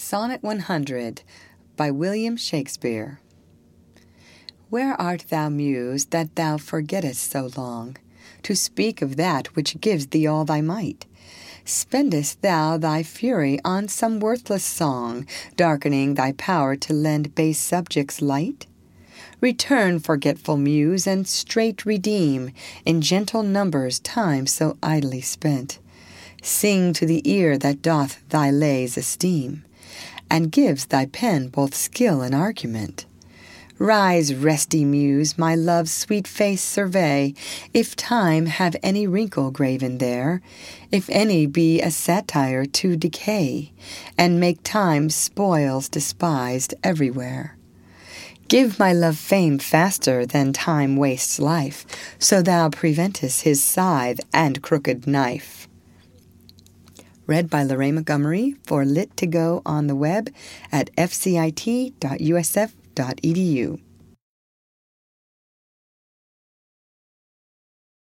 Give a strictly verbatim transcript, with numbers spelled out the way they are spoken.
Sonnet one hundred by William Shakespeare. Where art thou, Muse, that thou forgettest so long to speak of that which gives thee all thy might? Spendest thou thy fury on some worthless song, darkening thy power to lend base subjects light? Return, forgetful Muse, and straight redeem in gentle numbers time so idly spent. Sing to the ear that doth thy lays esteem, and gives thy pen both skill and argument. Rise, resty Muse, my love's sweet face survey, if time have any wrinkle graven there, if any be a satire to decay, and make time's spoils despised everywhere. Give my love fame faster than time wastes life, so thou preventest his scythe and crooked knife. Read by Lorraine Montgomery for Lit to Go on the web at f c i t dot u s f dot e d u.